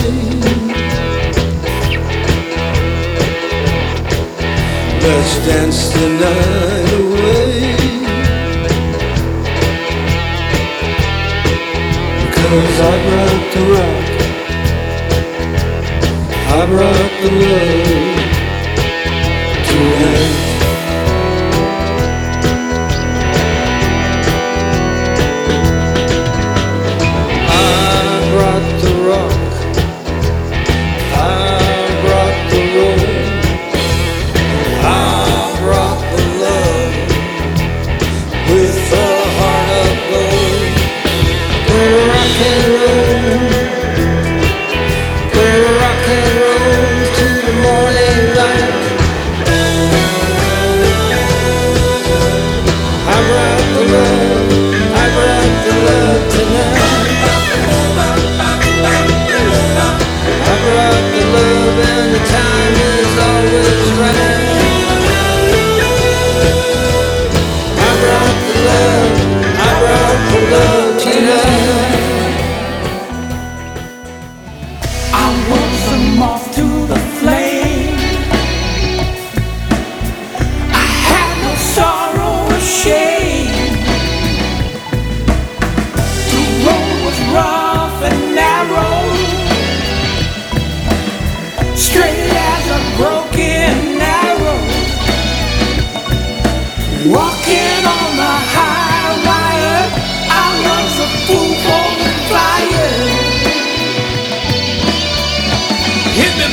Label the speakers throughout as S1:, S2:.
S1: Let's dance the night away. Cause I brought the rock, I brought the love tonight. I brought the rock, I brought the roll, I brought the love with a heart of gold. Rock and roll, rock and roll to the morning light. I brought the love, I brought the love tonight. I brought the love and the time is always right. I brought the love, I brought the love tonight.
S2: I was a moth to the flame. I had no sorrow or shame. The road was rough and narrow, straight as a broken arrow. Walking on the high wire, I was a fool for the fire. Hit me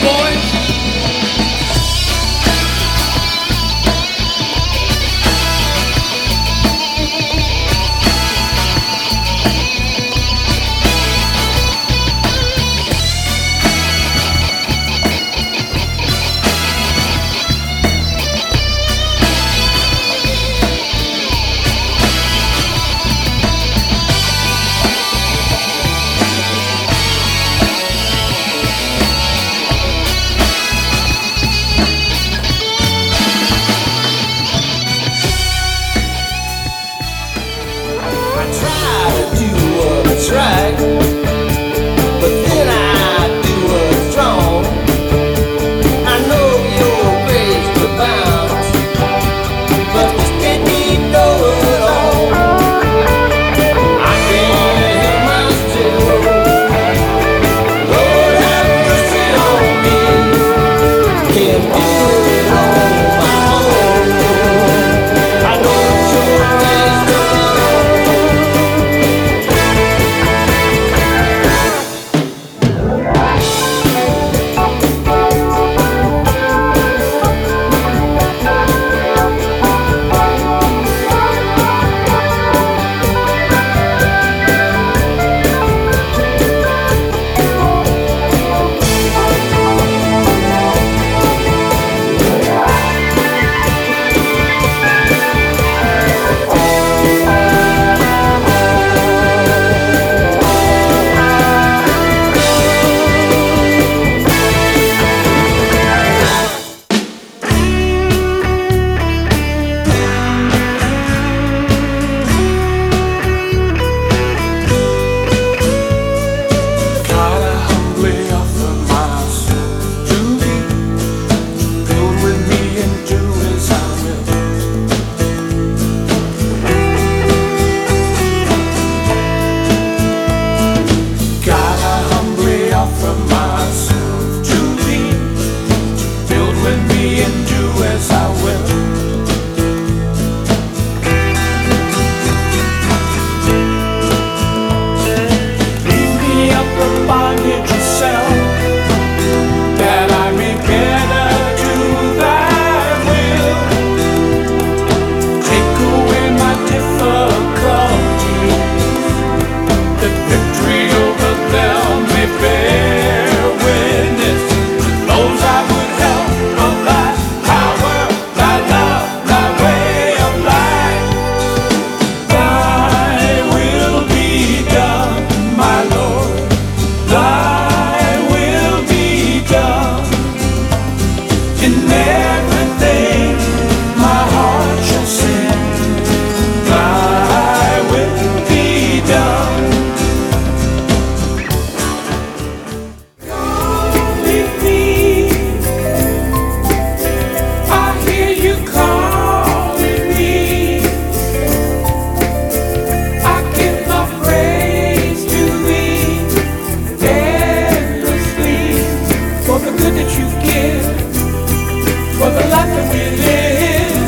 S2: for the good that you give, for the life that we live.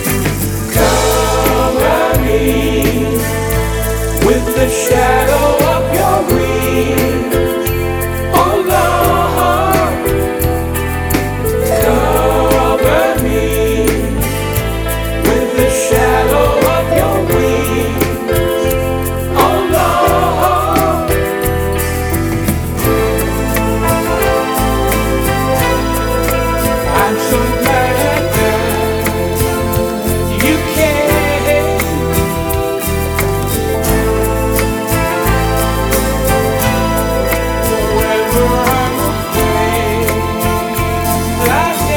S2: Cover me with the shadow of your wings, oh Lord. Cover me with the shadow of your wings, oh Lord. I'm so glad that you came. Wherever I'm afraid, I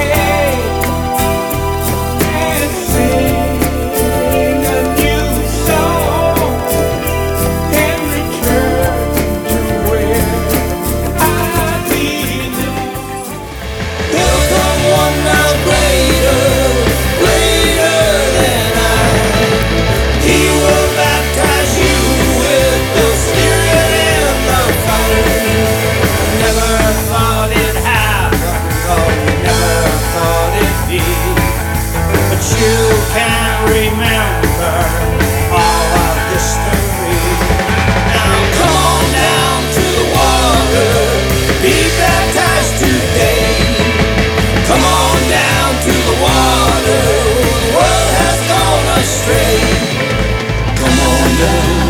S2: and sing a new song and return to where I belong.
S1: There'll come one now greater, greater than I. He will baptize you with the Spirit and the fire. Never thought it'd happen, oh, never thought it'd be. But you can't remember all of history. Now come on down to the water, be baptized today. Come on down to the water, the world has gone astray. Come on down,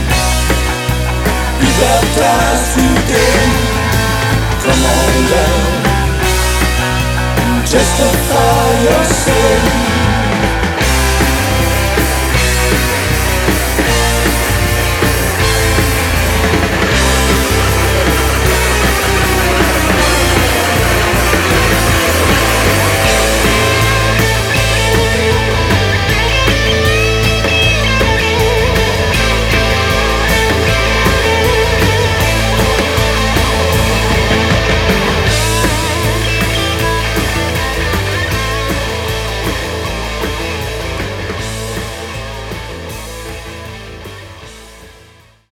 S1: be baptized today. Come on down, justify your sin.